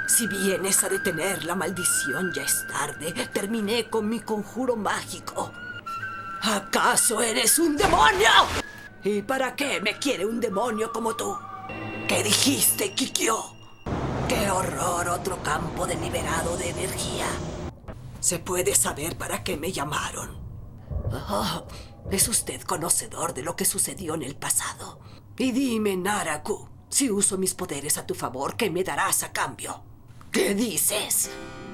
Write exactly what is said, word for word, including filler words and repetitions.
Si vienes a detener la maldición, ya es tarde. Terminé con mi conjuro mágico. ¿Acaso eres un demonio? ¿Y para qué me quiere un demonio como tú? ¿Qué dijiste, Kikyo? ¡Qué horror! Otro campo deliberado de energía. ¿Se puede saber para qué me llamaron? Oh, ¿es usted conocedor de lo que sucedió en el pasado? Y dime, Naraku, si uso mis poderes a tu favor, ¿qué me darás a cambio? ¿Qué dices?